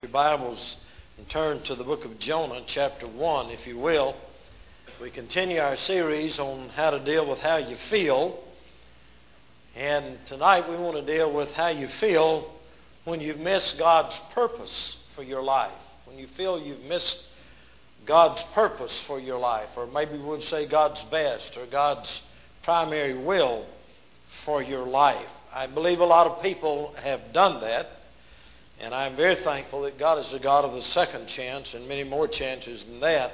Your Bibles and turn to the book of Jonah, chapter 1, if you will. We continue our series on how to deal with how you feel. And tonight we want to deal with how you feel when you've missed God's purpose for your life. When you feel you've missed God's purpose for your life. Or maybe we would say God's best or God's primary will for your life. I believe a lot of people have done that. And I'm very thankful that God is the God of the second chance and many more chances than that.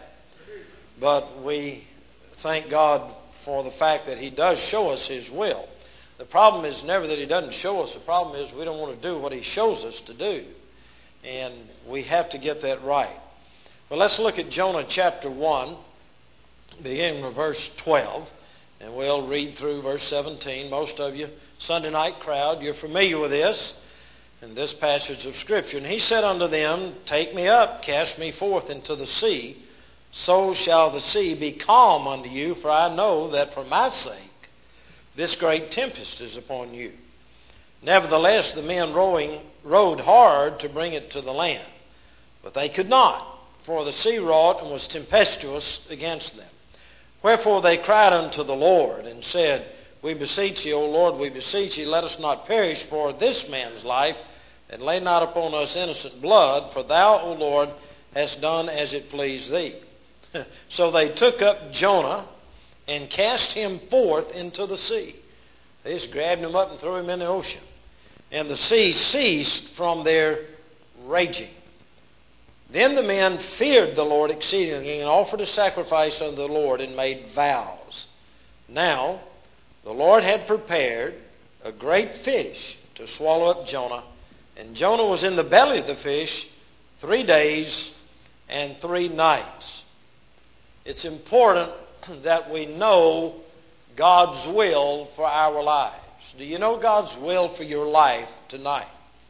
But we thank God for the fact that He does show us His will. The problem is never that He doesn't show us. The problem is we don't want to do what He shows us to do. And we have to get that right. Well, let's look at Jonah chapter 1, beginning with verse 12. And we'll read through verse 17. Most of you, Sunday night crowd, you're familiar with this. In this passage of Scripture. And he said unto them, Take me up, cast me forth into the sea, so shall the sea be calm unto you, for I know that for my sake this great tempest is upon you. Nevertheless, the men rowed hard to bring it to the land, but they could not, for the sea wrought and was tempestuous against them. Wherefore they cried unto the Lord, and said, We beseech thee, O Lord, we beseech thee, let us not perish for this man's life, and lay not upon us innocent blood, for thou, O Lord, hast done as it pleased thee. So they took up Jonah and cast him forth into the sea. They just grabbed him up and threw him in the ocean. And the sea ceased from their raging. Then the men feared the Lord exceedingly, and offered a sacrifice unto the Lord, and made vows. Now the Lord had prepared a great fish to swallow up Jonah. And Jonah was in the belly of the fish 3 days and 3 nights. It's important that we know God's will for our lives. Do you know God's will for your life tonight?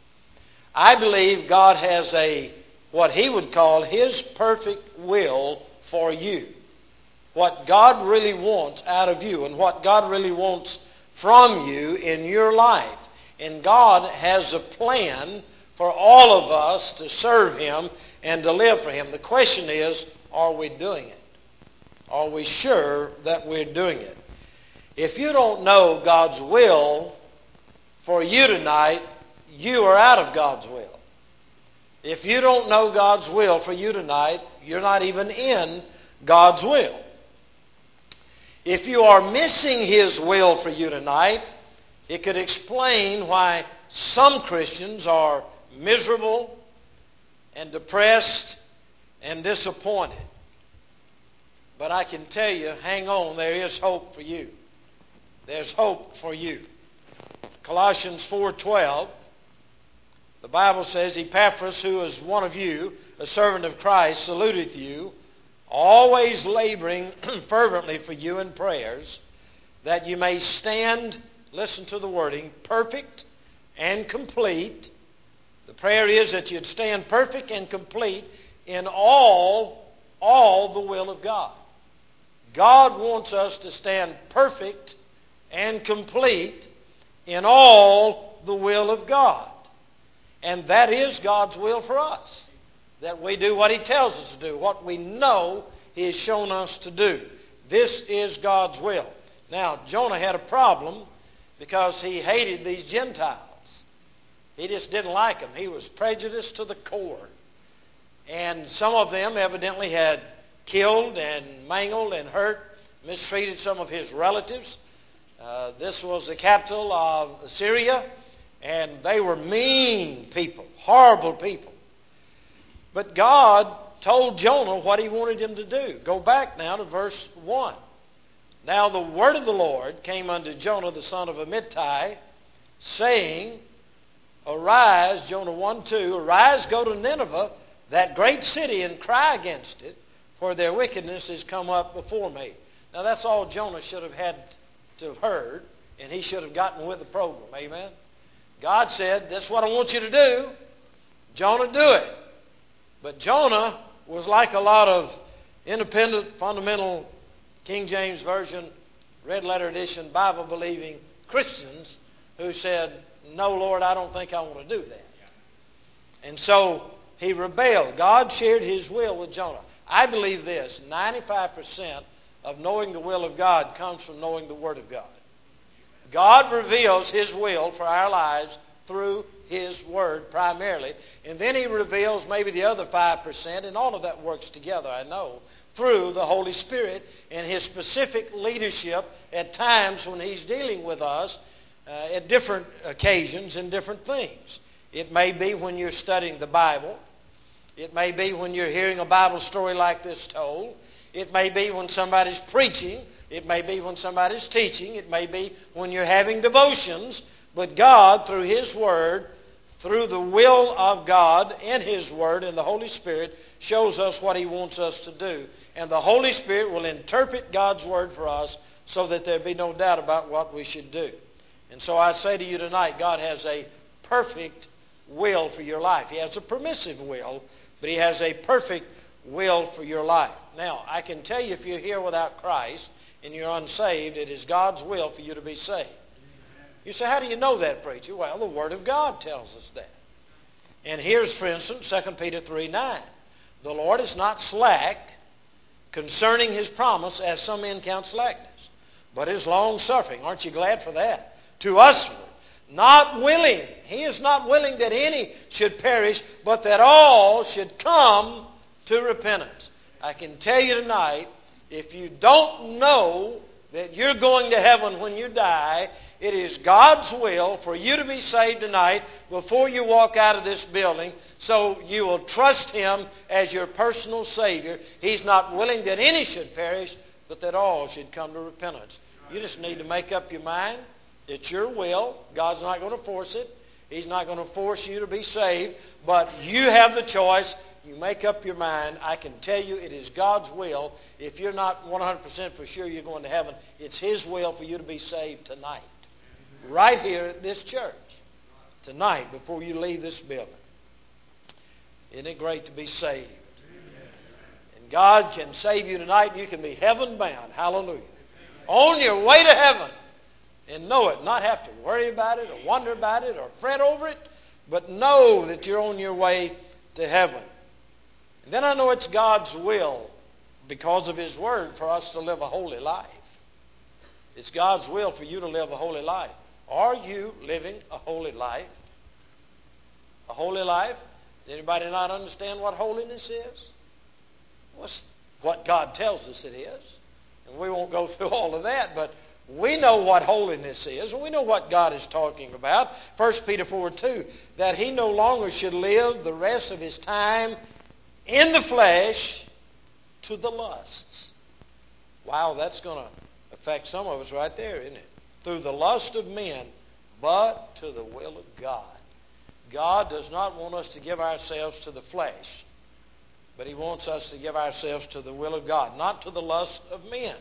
I believe God has what He would call His perfect will for you. What God really wants out of you and what God really wants from you in your life. And God has a plan for all of us to serve Him and to live for Him. The question is, are we doing it? Are we sure that we're doing it? If you don't know God's will for you tonight, you are out of God's will. If you don't know God's will for you tonight, you're not even in God's will. If you are missing His will for you tonight, it could explain why some Christians are miserable and depressed and disappointed. But I can tell you, hang on, there is hope for you. There's hope for you. Colossians 4:12, the Bible says, Epaphras, who is one of you, a servant of Christ, saluteth you, always laboring fervently for you in prayers, that you may stand, listen to the wording, perfect and complete. The prayer is that you'd stand perfect and complete in all the will of God. God wants us to stand perfect and complete in all the will of God. And that is God's will for us. That we do what He tells us to do, what we know He has shown us to do. This is God's will. Now, Jonah had a problem because he hated these Gentiles. He just didn't like them. He was prejudiced to the core. And some of them evidently had killed and mangled and hurt, mistreated some of his relatives. This was the capital of Syria, and they were mean people, horrible people. But God told Jonah what He wanted him to do. Go back now to verse 1. Now the word of the Lord came unto Jonah the son of Amittai, saying, Arise, Jonah 1:2, Arise, go to Nineveh, that great city, and cry against it, for their wickedness is come up before me. Now that's all Jonah should have had to have heard, and he should have gotten with the program. Amen? God said, That's what I want you to do. Jonah, do it. But Jonah was like a lot of independent, fundamental, King James Version, red letter edition, Bible-believing Christians who said, No, Lord, I don't think I want to do that. And so he rebelled. God shared His will with Jonah. I believe this, 95% of knowing the will of God comes from knowing the Word of God. God reveals His will for our lives through His Word primarily. And then He reveals maybe the other 5%, and all of that works together, I know, through the Holy Spirit and His specific leadership at times when He's dealing with us at different occasions and different things. It may be when you're studying the Bible. It may be when you're hearing a Bible story like this told. It may be when somebody's preaching. It may be when somebody's teaching. It may be when you're having devotions. But God, through His Word, through the will of God and His Word and the Holy Spirit, shows us what He wants us to do. And the Holy Spirit will interpret God's Word for us so that there be no doubt about what we should do. And so I say to you tonight, God has a perfect will for your life. He has a permissive will, but He has a perfect will for your life. Now, I can tell you if you're here without Christ and you're unsaved, it is God's will for you to be saved. You say, how do you know that, preacher? Well, the Word of God tells us that. And here's, for instance, 2 Peter 3:9. The Lord is not slack concerning His promise, as some men count slackness, but is long-suffering. Aren't you glad for that? To usward, not willing. He is not willing that any should perish, but that all should come to repentance. I can tell you tonight, if you don't know that you're going to heaven when you die, it is God's will for you to be saved tonight before you walk out of this building, so you will trust Him as your personal Savior. He's not willing that any should perish, but that all should come to repentance. You just need to make up your mind. It's your will. God's not going to force it. He's not going to force you to be saved, but you have the choice. You make up your mind. I can tell you it is God's will. If you're not 100% for sure you're going to heaven, it's His will for you to be saved tonight. Right here at this church. Tonight, before you leave this building. Isn't it great to be saved? And God can save you tonight. You can be heaven bound. Hallelujah. On your way to heaven. And know it. Not have to worry about it or wonder about it or fret over it. But know that you're on your way to heaven. And then I know it's God's will, because of His Word, for us to live a holy life. It's God's will for you to live a holy life. Are you living a holy life? A holy life? Does anybody not understand what holiness is? What's what God tells us it is. And we won't go through all of that, but we know what holiness is, and we know what God is talking about. 1 Peter 4:2, that he no longer should live the rest of his time in the flesh to the lusts. Wow, that's going to affect some of us right there, isn't it? Through the lust of men, but to the will of God. God does not want us to give ourselves to the flesh, but He wants us to give ourselves to the will of God, not to the lust of men.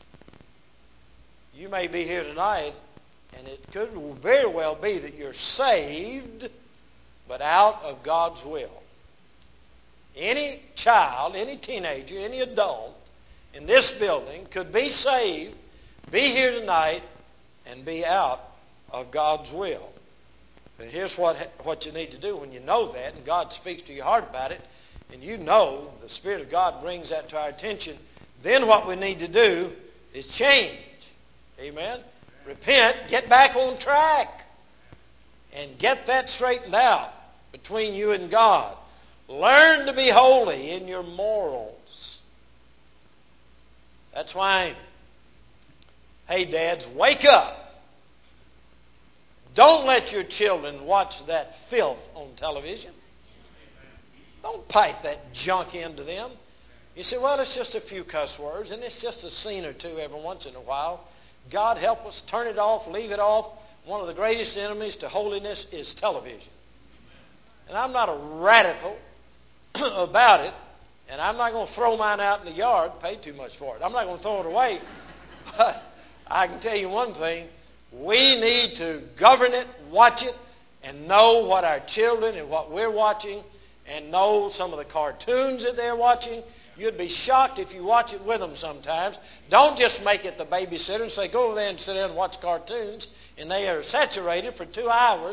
You may be here tonight, and it could very well be that you're saved, but out of God's will. Any child, any teenager, any adult in this building could be saved, be here tonight, and be out of God's will. But here's what you need to do when you know that, and God speaks to your heart about it, and you know the Spirit of God brings that to our attention. Then what we need to do is change. Amen? Repent, get back on track, and get that straightened out between you and God. Learn to be holy in your morals. That's why, hey dads, wake up. Don't let your children watch that filth on television. Don't pipe that junk into them. You say, well, it's just a few cuss words, and it's just a scene or two every once in a while. God help us, turn it off, leave it off. One of the greatest enemies to holiness is television. And I'm not a radical about it, and I'm not going to throw mine out in the yard, pay too much for it. I'm not going to throw it away. But I can tell you one thing, we need to govern it, watch it, and know what our children and what we're watching, and know some of the cartoons that they're watching. You'd be shocked if you watch it with them sometimes. Don't just make it the babysitter and say, go over there and sit there and watch cartoons, and they are saturated for 2 hours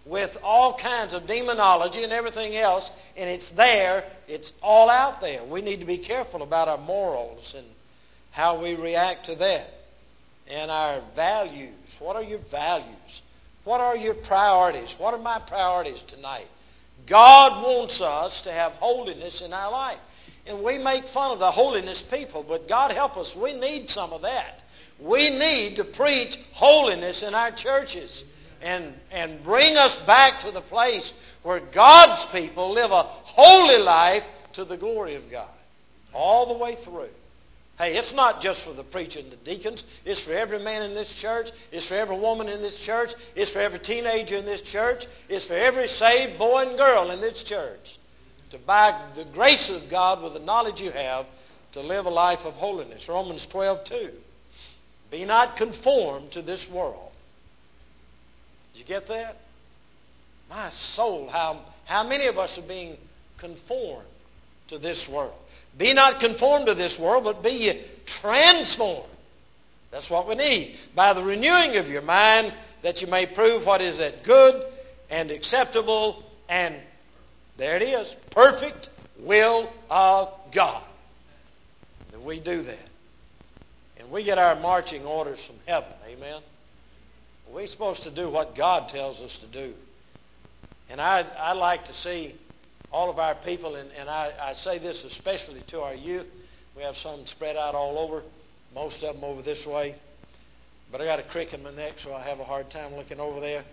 with all kinds of demonology and everything else, and it's there. It's all out there. We need to be careful about our morals and how we react to that. And our values. What are your values? What are your priorities? What are my priorities tonight? God wants us to have holiness in our life. And we make fun of the holiness people, but God help us, we need some of that. We need to preach holiness in our churches and bring us back to the place where God's people live a holy life to the glory of God. All the way through. Hey, it's not just for the preacher and the deacons. It's for every man in this church. It's for every woman in this church. It's for every teenager in this church. It's for every saved boy and girl in this church. To, by the grace of God, with the knowledge you have, to live a life of holiness. Romans 12:2. Be not conformed to this world. Did you get that? My soul, how many of us are being conformed to this world? Be not conformed to this world, but be ye transformed. That's what we need. By the renewing of your mind, that you may prove what is that good and acceptable and, there it is, perfect will of God. That we do that. And we get our marching orders from heaven. Amen? We're supposed to do what God tells us to do. And I like to see all of our people, and I say this especially to our youth. We have some spread out all over, most of them over this way. But I got a crick in my neck, so I have a hard time looking over there.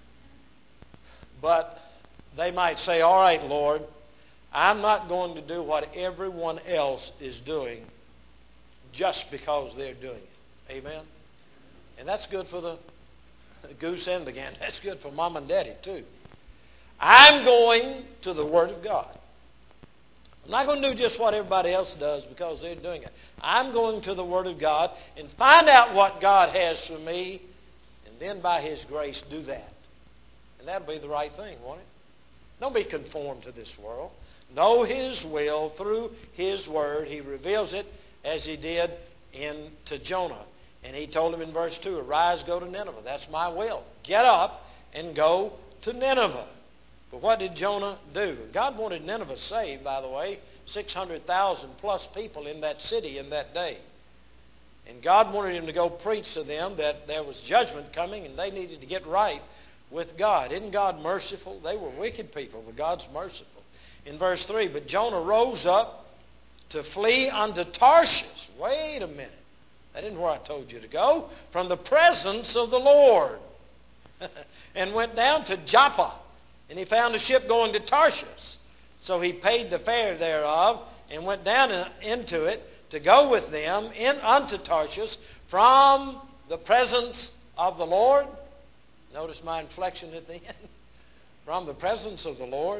But they might say, all right, Lord, I'm not going to do what everyone else is doing just because they're doing it. Amen? And that's good for the goose and the gander. That's good for mom and daddy too. I'm going to the Word of God. I'm not going to do just what everybody else does because they're doing it. I'm going to the Word of God and find out what God has for me, and then by His grace do that. And that'll be the right thing, won't it? Don't be conformed to this world. Know His will through His Word. He reveals it as He did to Jonah. And He told him in verse 2, arise, go to Nineveh. That's my will. Get up and go to Nineveh. But what did Jonah do? God wanted Nineveh saved, by the way. 600,000 plus people in that city in that day. And God wanted him to go preach to them that there was judgment coming and they needed to get right with God. Isn't God merciful? They were wicked people, but God's merciful. In verse 3, but Jonah rose up to flee unto Tarshish. Wait a minute. That isn't where I told you to go. From the presence of the Lord. And went down to Joppa. And he found a ship going to Tarshish. So he paid the fare thereof and went down into it to go with them unto Tarshish from the presence of the Lord. Notice my inflection at the end. From the presence of the Lord.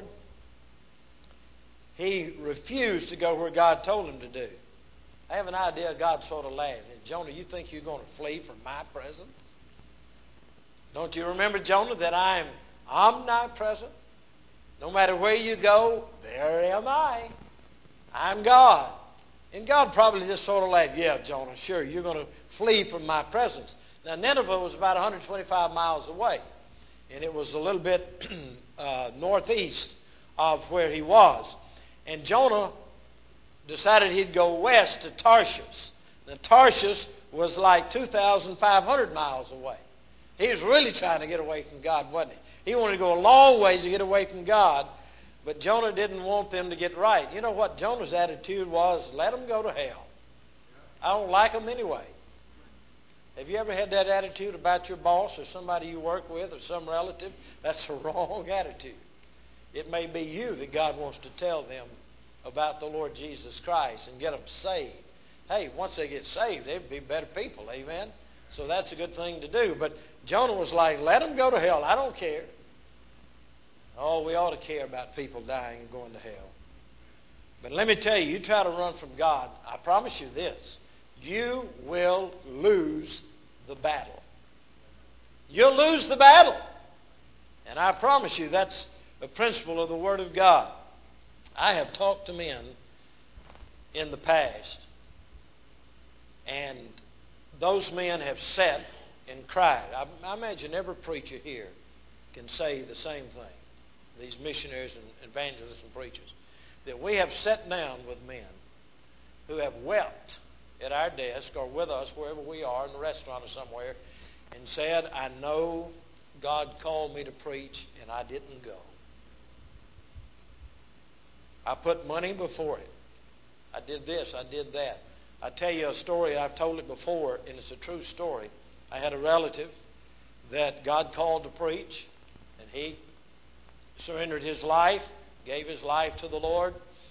He refused to go where God told him to do. I have an idea God sort of laughed. Jonah, you think you're going to flee from my presence? Don't you remember, Jonah, that I am omnipresent? No matter where you go, there am I. I'm God. And God probably just sort of laughed, yeah, Jonah, sure, you're going to flee from my presence. Now, Nineveh was about 125 miles away. And it was a little bit northeast of where he was. And Jonah decided he'd go west to Tarshish. Now, Tarshish was like 2,500 miles away. He was really trying to get away from God, wasn't he? He wanted to go a long ways to get away from God, but Jonah didn't want them to get right. You know what Jonah's attitude was? Let them go to hell. I don't like them anyway. Have you ever had that attitude about your boss or somebody you work with or some relative? That's the wrong attitude. It may be you that God wants to tell them about the Lord Jesus Christ and get them saved. Hey, once they get saved, they'll be better people, amen? So that's a good thing to do. But Jonah was like, let them go to hell. I don't care. Oh, we ought to care about people dying and going to hell. But let me tell you, you try to run from God, I promise you this, you will lose the battle. You'll lose the battle. And I promise you that's a principle of the Word of God. I have talked to men in the past, and those men have sat and cried. I imagine every preacher here can say the same thing, these missionaries and evangelists and preachers, that we have sat down with men who have wept at our desk or with us wherever we are, in the restaurant or somewhere, and said, I know God called me to preach and I didn't go. I put money before it. I did this, I did that. I tell you a story, I've told it before, and it's a true story. I had a relative that God called to preach, and he surrendered his life, gave his life to the Lord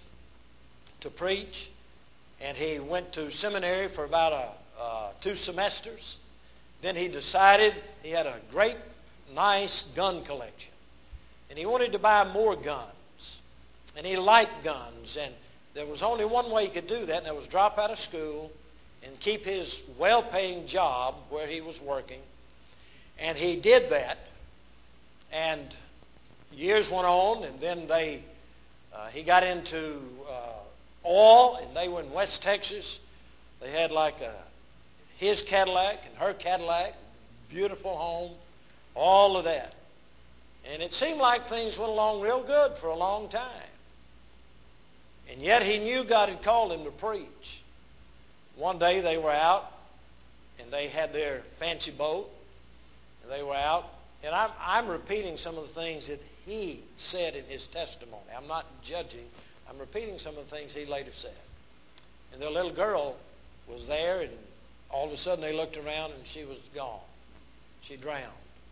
to preach, and he went to seminary for about 2 semesters. Then he decided he had a great, nice gun collection, and he wanted to buy more guns, and he liked guns, and there was only one way he could do that, and that was drop out of school and keep his well-paying job where he was working. And he did that, and years went on, and then he got into oil, and they were in West Texas. They had like his Cadillac and her Cadillac, beautiful home, all of that. And it seemed like things went along real good for a long time. And yet he knew God had called him to preach. One day they were out, and they had their fancy boat, and they were out. And I'm repeating some of the things that he said in his testimony. I'm not judging. I'm repeating some of the things he later said. And their little girl was there, and all of a sudden they looked around, and she was gone. She drowned.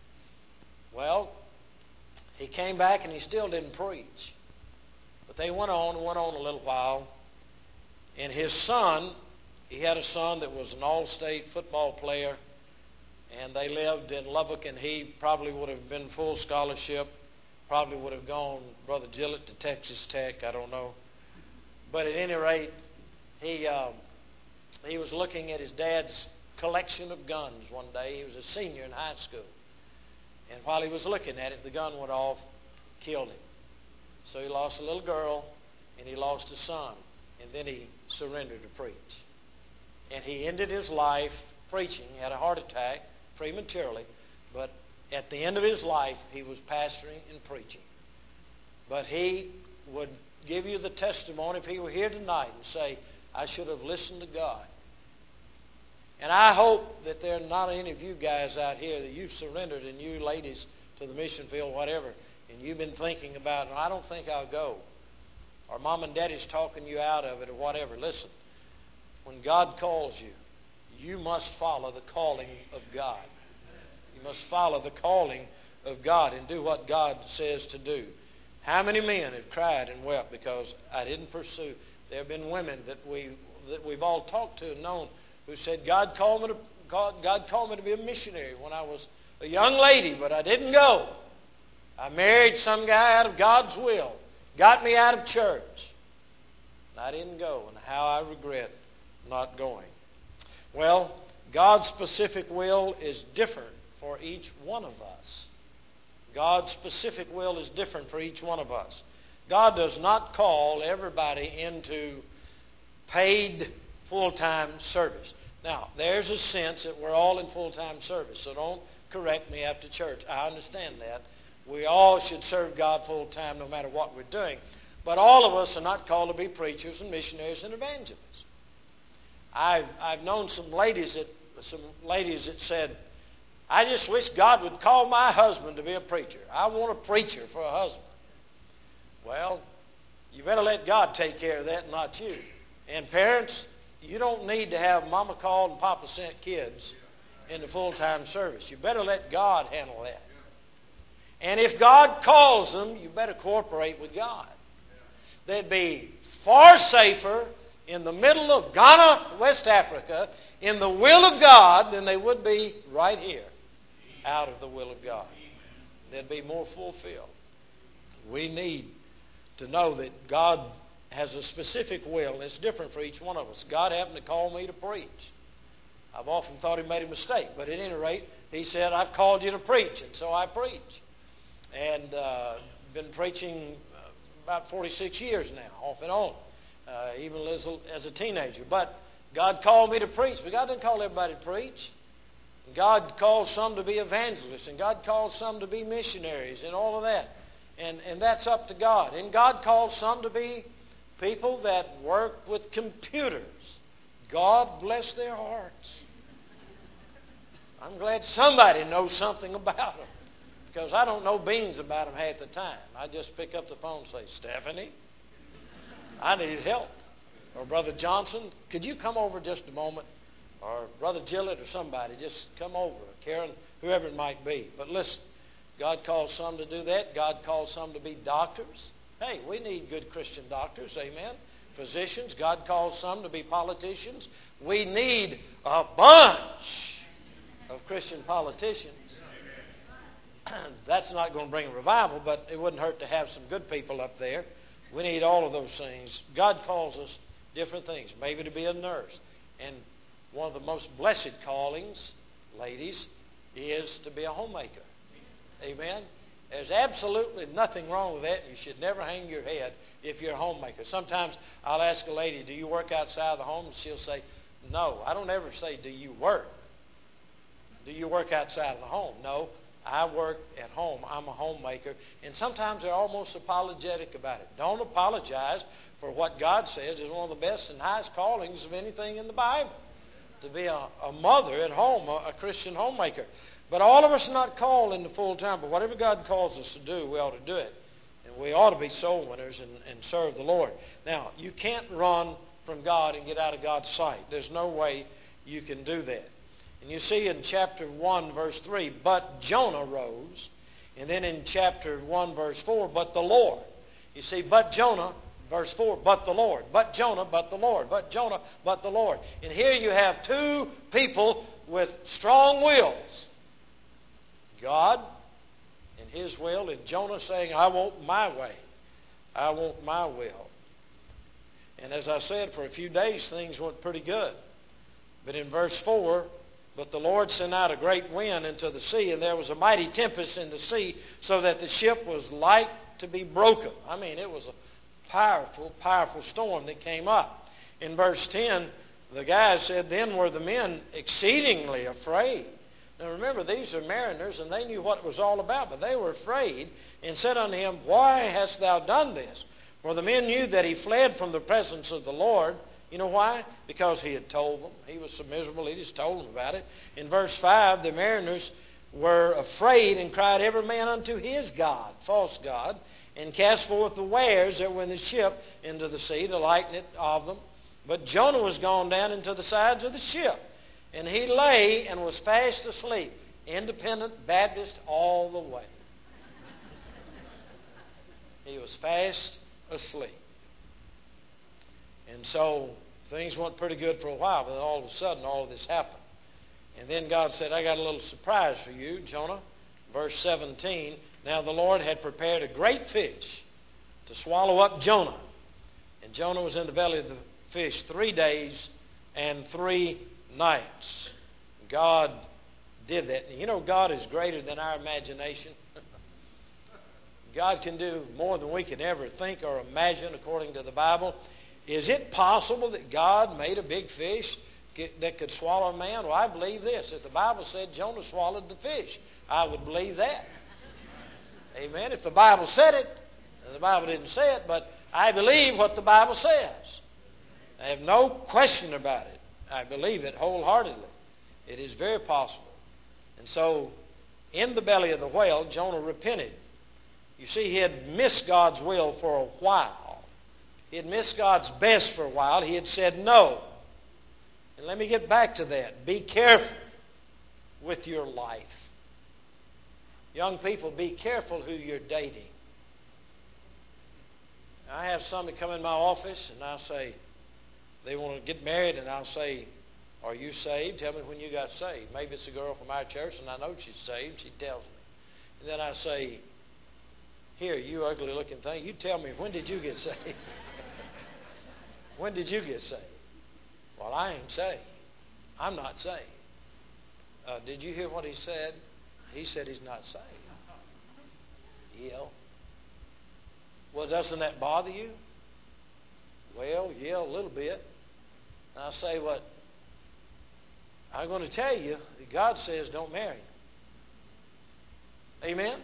Well, he came back, and he still didn't preach. But they went on a little while. And his son, he had a son that was an all-state football player, and they lived in Lubbock, and he probably would have been full scholarship, probably would have gone, Brother Gillett, to Texas Tech, I don't know. But at any rate, he was looking at his dad's collection of guns one day. He was a senior in high school. And while he was looking at it, the gun went off, killed him. So he lost a little girl, and he lost a son, and then he surrendered to preach. And he ended his life preaching. He had a heart attack prematurely, but at the end of his life, he was pastoring and preaching. But he would give you the testimony, if he were here tonight, and say, I should have listened to God. And I hope that there are not any of you guys out here that you've surrendered, and you ladies to the mission field, whatever, and you've been thinking about, I don't think I'll go, or mom and daddy's talking you out of it, or whatever. Listen, when God calls you, you must follow the calling of God. You must follow the calling of God and do what God says to do. How many men have cried and wept because I didn't pursue? There have been women that we've all talked to and known who said, God called me to be a missionary when I was a young lady, but I didn't go. I married some guy out of God's will, got me out of church, and I didn't go, and how I regret not going. Well, God's specific will is different for each one of us. God's specific will is different for each one of us. God does not call everybody into paid full-time service. Now, there's a sense that we're all in full-time service, so don't correct me after church. I understand that. We all should serve God full-time no matter what we're doing. But all of us are not called to be preachers and missionaries and evangelists. I've known some ladies that said, I just wish God would call my husband to be a preacher. I want a preacher for a husband. Well, you better let God take care of that, not you. And parents, you don't need to have mama called and papa sent kids into full-time service. You better let God handle that. And if God calls them, you better cooperate with God. They'd be far safer in the middle of Ghana, West Africa, in the will of God than they would be right here, out of the will of God. They'd be more fulfilled. We need to know that God has a specific will, and it's different for each one of us. God happened to call me to preach. I've often thought He made a mistake, but at any rate, He said, I've called you to preach, and so I preach. And been preaching about 46 years now, off and on, even as a teenager. But God called me to preach, but God didn't call everybody to preach. God calls some to be evangelists, and God calls some to be missionaries, and all of that. And that's up to God. And God calls some to be people that work with computers. God bless their hearts. I'm glad somebody knows something about them, because I don't know beans about them half the time. I just pick up the phone and say, Stephanie, I need help. Or Brother Johnson, could you come over just a moment? Or Brother Gillett or somebody, just come over. Karen, whoever it might be. But listen, God calls some to do that. God calls some to be doctors. Hey, we need good Christian doctors, amen. Physicians. God calls some to be politicians. We need a bunch of Christian politicians. That's not going to bring a revival, but it wouldn't hurt to have some good people up there. We need all of those things. God calls us different things. Maybe to be a nurse. And one of the most blessed callings, ladies, is to be a homemaker. Amen? There's absolutely nothing wrong with that. You should never hang your head if you're a homemaker. Sometimes I'll ask a lady, do you work outside the home? And she'll say, no. I don't ever say, do you work? Do you work outside of the home? No, I work at home. I'm a homemaker. And sometimes they're almost apologetic about it. Don't apologize for what God says is one of the best and highest callings of anything in the Bible. To be a mother at home, a Christian homemaker. But all of us are not called into full time. But whatever God calls us to do, we ought to do it. And we ought to be soul winners and serve the Lord. Now, you can't run from God and get out of God's sight. There's no way you can do that. And you see in chapter 1, verse 3, but Jonah rose. And then in chapter 1, verse 4, but the Lord. You see, but Jonah, verse 4, but the Lord. But Jonah, but the Lord. But Jonah, but the Lord. And here you have two people with strong wills. God and His will, and Jonah saying, I want my way. I want my will. And as I said, for a few days things went pretty good. But in verse 4, but the Lord sent out a great wind into the sea, and there was a mighty tempest in the sea, so that the ship was like to be broken. I mean, it was a powerful, powerful storm that came up. In verse 10, the guy said, then were the men exceedingly afraid. Now remember, these are mariners, and they knew what it was all about, but they were afraid, and said unto him, why hast thou done this? For the men knew that he fled from the presence of the Lord. You know why? Because he had told them. He was so miserable, he just told them about it. In verse 5, the mariners were afraid and cried every man unto his god, false god, and cast forth the wares that were in the ship into the sea to lighten it of them. But Jonah was gone down into the sides of the ship, and he lay and was fast asleep. Independent Baptist all the way. He was fast asleep. And so things went pretty good for a while, but then all of a sudden all of this happened. And then God said, I got a little surprise for you, Jonah. Verse 17, now the Lord had prepared a great fish to swallow up Jonah. And Jonah was in the belly of the fish 3 days and 3 nights. God did that. And you know, God is greater than our imagination. God can do more than we can ever think or imagine according to the Bible. Is it possible that God made a big fish that could swallow a man? Well, I believe this. If the Bible said Jonah swallowed the fish, I would believe that. Amen. If the Bible said it, the Bible didn't say it, but I believe what the Bible says. I have no question about it. I believe it wholeheartedly. It is very possible. And so, in the belly of the whale, Jonah repented. You see, he had missed God's will for a while. He had missed God's best for a while. He had said no. And let me get back to that. Be careful with your life. Young people, be careful who you're dating. I have some that come in my office and I'll say, they want to get married, and I'll say, are you saved? Tell me when you got saved. Maybe it's a girl from our church and I know she's saved. She tells me. And then I say, here, you ugly looking thing, you tell me, when did you get saved? When did you get saved? Well, I ain't saved. I'm not saved. Did you hear what he said? He said he's not saved. Yeah. Well, doesn't that bother you? Well, yeah, a little bit. And I say, what? I'm going to tell you that God says don't marry. Amen?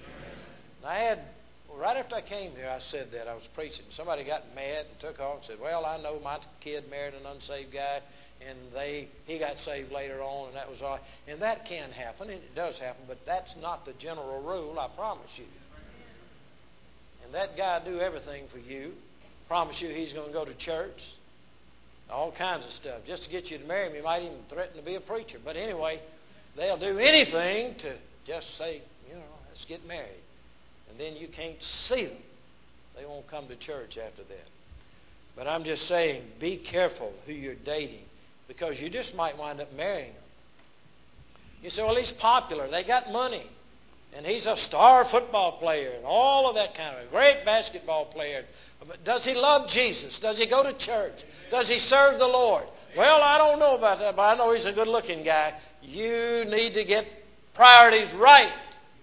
Right after I came here, I said that. I was preaching. Somebody got mad and took off and said, well, I know my kid married an unsaved guy, and he got saved later on, and that was all. And that can happen, and it does happen, but that's not the general rule, I promise you. And that guy do everything for you. Promise you he's going to go to church. All kinds of stuff. Just to get you to marry him, he might even threaten to be a preacher. But anyway, they'll do anything to just say, let's get married. And then you can't see them. They won't come to church after that. But I'm just saying, be careful who you're dating, because you just might wind up marrying them. You say, well, he's popular. They got money. And he's a star football player and all of that kind of a great basketball player. But does he love Jesus? Does he go to church? Does he serve the Lord? Well, I don't know about that, but I know he's a good-looking guy. You need to get priorities right.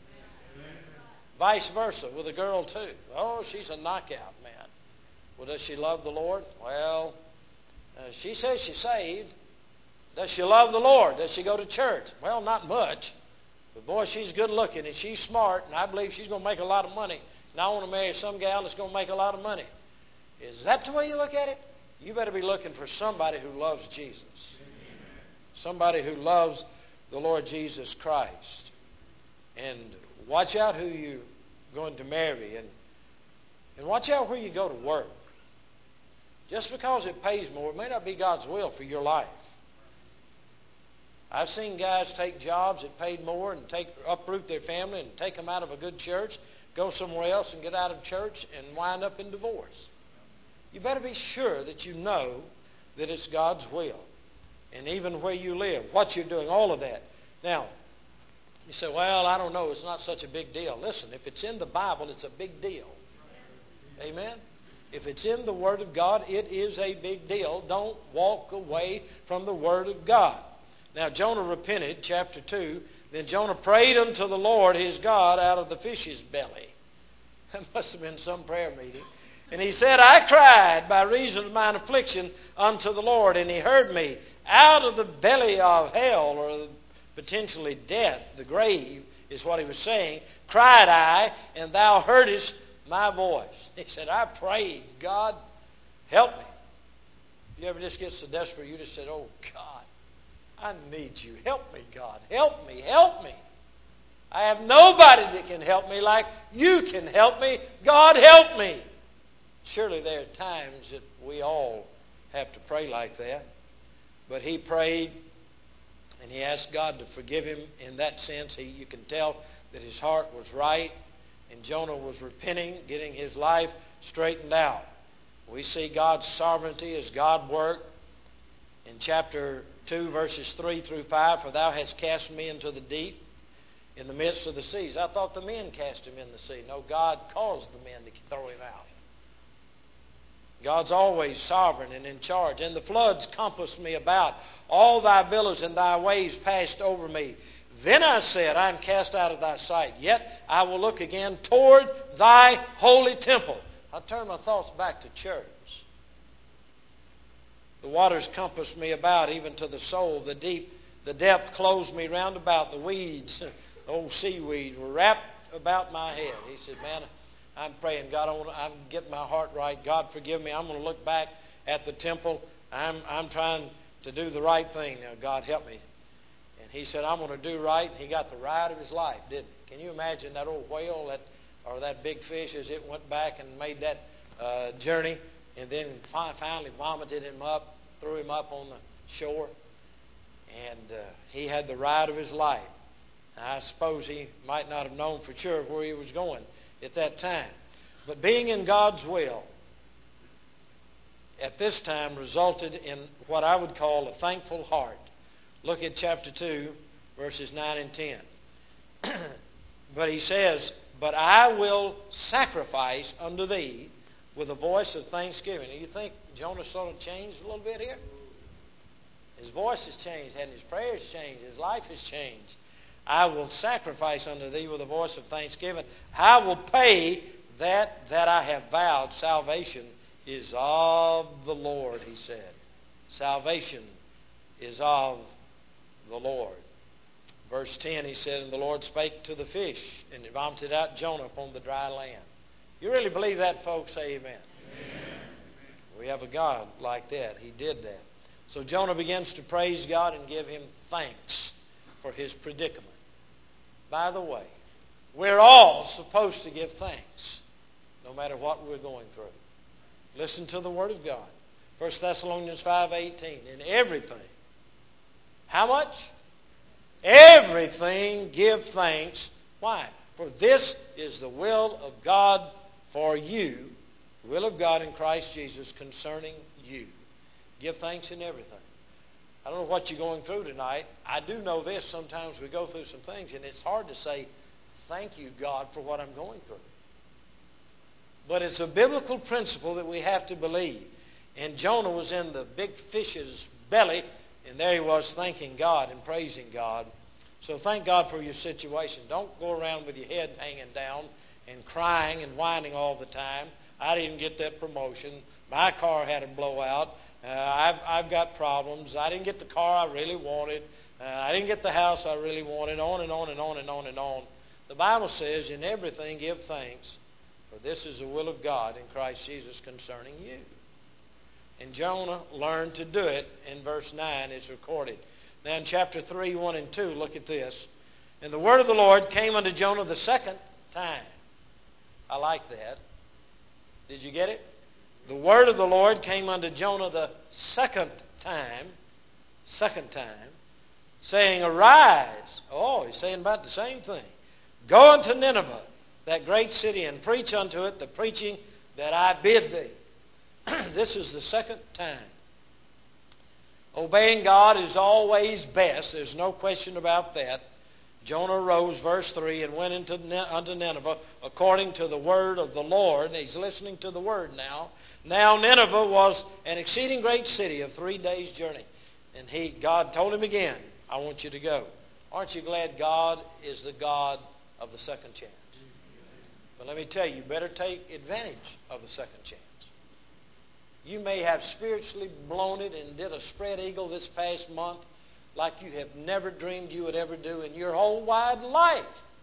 Vice versa with a girl, too. Oh, she's a knockout, man. Well, does she love the Lord? Well, she says she's saved. Does she love the Lord? Does she go to church? Well, not much. But, boy, she's good-looking and she's smart, and I believe she's going to make a lot of money. And I want to marry some gal that's going to make a lot of money. Is that the way you look at it? You better be looking for somebody who loves Jesus. Somebody who loves the Lord Jesus Christ. And watch out who you're going to marry. And watch out where you go to work. Just because it pays more, it may not be God's will for your life. I've seen guys take jobs that paid more and uproot their family and take them out of a good church, go somewhere else and get out of church and wind up in divorce. You better be sure that you know that it's God's will. And even where you live, what you're doing, all of that. Now, you say, well, I don't know, it's not such a big deal. Listen, if it's in the Bible, it's a big deal. Amen? If it's in the Word of God, it is a big deal. Don't walk away from the Word of God. Now, Jonah repented, chapter 2. Then Jonah prayed unto the Lord his God out of the fish's belly. That must have been some prayer meeting. And he said, I cried by reason of mine affliction unto the Lord, and he heard me. Out of the belly of hell, or potentially death, the grave, is what he was saying, cried I, and thou heardest my voice. He said, I prayed, God, help me. You ever just get so desperate, you just said, oh, God, I need you. Help me, God. Help me. Help me. I have nobody that can help me like you can help me. God, help me. Surely there are times that we all have to pray like that. But he prayed and he asked God to forgive him in that sense. You can tell that his heart was right, and Jonah was repenting, getting his life straightened out. We see God's sovereignty as God worked in chapter 2, verses 3 through 5. For thou hast cast me into the deep, in the midst of the seas. I thought the men cast him in the sea. No, God caused the men to throw him out. God's always sovereign and in charge. And the floods compassed me about. All thy billows and thy waves passed over me. Then I said, I am cast out of thy sight. Yet I will look again toward thy holy temple. I turn my thoughts back to church. The waters compassed me about, even to the soul. The depth closed me round about. The weeds, old seaweed, were wrapped about my head. He said, man, I'm praying, God, I'm getting my heart right. God, forgive me. I'm going to look back at the temple. I'm trying to do the right thing. Now, God, help me. And he said, I'm going to do right. And he got the ride of his life, didn't he? Can you imagine that old whale or that big fish as it went back and made that journey and then finally vomited him up, threw him up on the shore? And he had the ride of his life. Now, I suppose he might not have known for sure where he was going at that time. But being in God's will at this time resulted in what I would call a thankful heart. Look at chapter 2, verses 9 and 10. But he says, but I will sacrifice unto thee with a voice of thanksgiving. Do you think Jonah sort of changed a little bit here? His voice has changed, and his prayers changed, his life has changed. I will sacrifice unto thee with a voice of thanksgiving. I will pay that I have vowed. Salvation is of the Lord, he said. Salvation is of the Lord. Verse 10, he said, and the Lord spake to the fish, and it vomited out Jonah upon the dry land. You really believe that, folks? Say amen. Amen. We have a God like that. He did that. So Jonah begins to praise God and give Him thanks for his predicament. By the way, we're all supposed to give thanks, no matter what we're going through. Listen to the Word of God. 1 Thessalonians 5:18. In everything. How much? Everything give thanks. Why? For this is the will of God for you, the will of God in Christ Jesus concerning you. Give thanks in everything. I don't know what you're going through tonight. I do know this. Sometimes we go through some things, and it's hard to say, thank you, God, for what I'm going through. But it's a biblical principle that we have to believe. And Jonah was in the big fish's belly, and there he was thanking God and praising God. So thank God for your situation. Don't go around with your head hanging down and crying and whining all the time. I didn't get that promotion. My car had a blowout. I've got problems. I didn't get the car I really wanted. I didn't get the house I really wanted. On and on and on and on and on. The Bible says, in everything give thanks, for this is the will of God in Christ Jesus concerning you. And Jonah learned to do it. In verse 9 it's recorded. Now in chapter 3, 1 and 2, look at this. And the word of the Lord came unto Jonah the second time. I like that. Did you get it? The word of the Lord came unto Jonah the second time, saying, Arise. Oh, he's saying about the same thing. Go unto Nineveh, that great city, and preach unto it the preaching that I bid thee. This is the second time. Obeying God is always best. There's no question about that. Jonah arose, verse 3, and went unto Nineveh according to the word of the Lord. He's listening to the word now. Now Nineveh was an exceeding great city of 3 days' journey. And God told him again, I want you to go. Aren't you glad God is the God of the second chance? But let me tell you, you better take advantage of the second chance. You may have spiritually blown it and did a spread eagle this past month like you have never dreamed you would ever do in your whole wide life.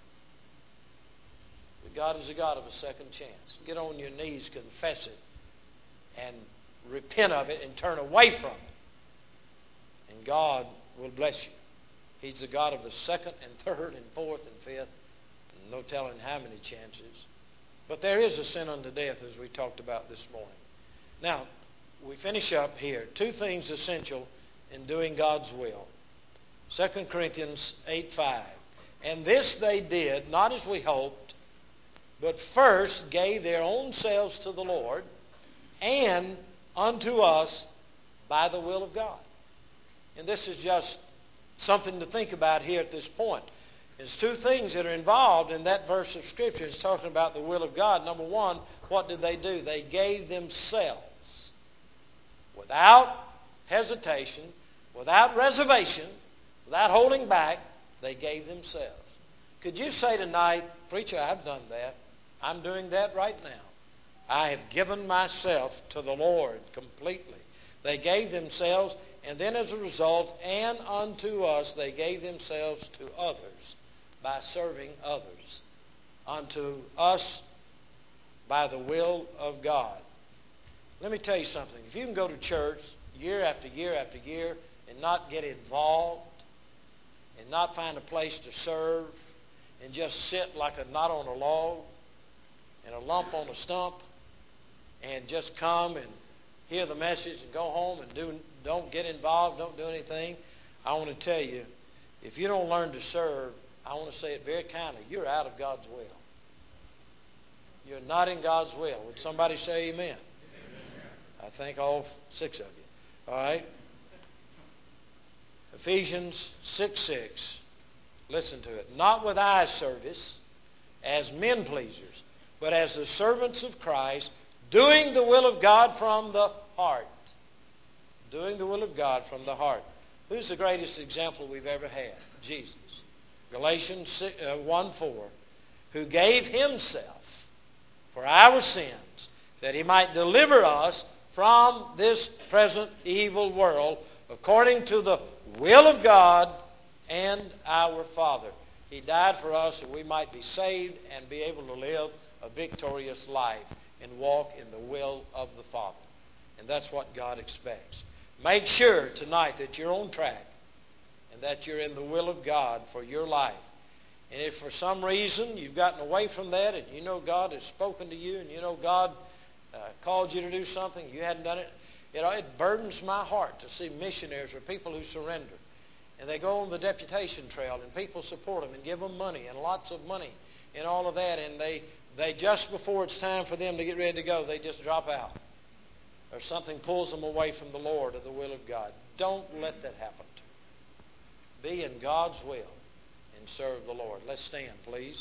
But God is a God of a second chance. Get on your knees, confess it, and repent of it and turn away from it. And God will bless you. He's the God of the second and third and fourth and fifth, and no telling how many chances. But there is a sin unto death, as we talked about this morning. Now, we finish up here. 2 things essential in doing God's will. 2 Corinthians 8:5. And this they did, not as we hoped, but first gave their own selves to the Lord and unto us by the will of God. And this is just something to think about here at this point. There's 2 things that are involved in that verse of Scripture. It's talking about the will of God. Number 1, what did they do? They gave themselves. Without hesitation, without reservation, without holding back, they gave themselves. Could you say tonight, Preacher, I've done that. I'm doing that right now. I have given myself to the Lord completely. They gave themselves, and then as a result, and unto us, they gave themselves to others by serving others. Unto us by the will of God. Let me tell you something. If you can go to church year after year after year and not get involved and not find a place to serve and just sit like a knot on a log and a lump on a stump and just come and hear the message and go home and don't get involved, don't do anything, I want to tell you, if you don't learn to serve, I want to say it very kindly, you're out of God's will. You're not in God's will. Would somebody say amen? I thank all 6 of you. All right? Ephesians 6:6. Listen to it. Not with eye service as men pleasers, but as the servants of Christ, doing the will of God from the heart. Doing the will of God from the heart. Who's the greatest example we've ever had? Jesus. Galatians 1:4. Who gave himself for our sins, that he might deliver us from this present evil world, according to the will of God, and our Father. He died for us that we might be saved and be able to live a victorious life and walk in the will of the Father. And that's what God expects. Make sure tonight that you're on track and that you're in the will of God for your life. And if for some reason you've gotten away from that and you know God has spoken to you and you know God called you to do something, you hadn't done it, it burdens my heart to see missionaries or people who surrender. And they go on the deputation trail and people support them and give them money and lots of money and all of that. And they just before it's time for them to get ready to go, they just drop out. Or something pulls them away from the Lord or the will of God. Don't let that happen to you. Be in God's will and serve the Lord. Let's stand, please.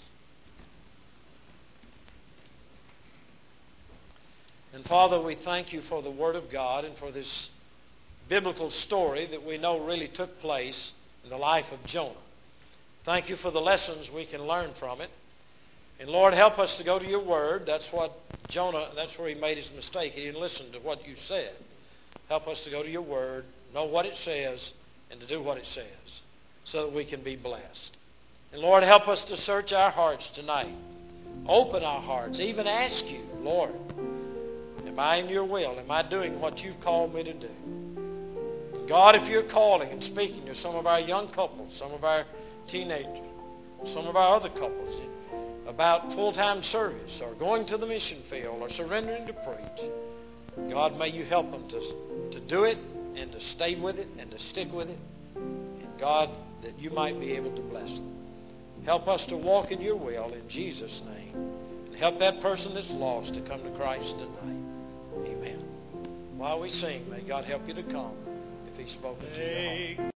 And Father, we thank you for the Word of God and for this biblical story that we know really took place in the life of Jonah. Thank you for the lessons we can learn from it. And Lord, help us to go to your Word. That's what Jonah, that's where he made his mistake. He didn't listen to what you said. Help us to go to your Word, know what it says, and to do what it says so that we can be blessed. And Lord, help us to search our hearts tonight. Open our hearts. Even ask you, Lord, am I in your will? Am I doing what you've called me to do? God, if you're calling and speaking to some of our young couples, some of our teenagers, some of our other couples about full-time service or going to the mission field or surrendering to preach, God, may you help them to do it and to stay with it and to stick with it. And God, that you might be able to bless them. Help us to walk in your will in Jesus' name. And help that person that's lost to come to Christ tonight. Amen. While we sing, may God help you to come if He's spoken to your heart.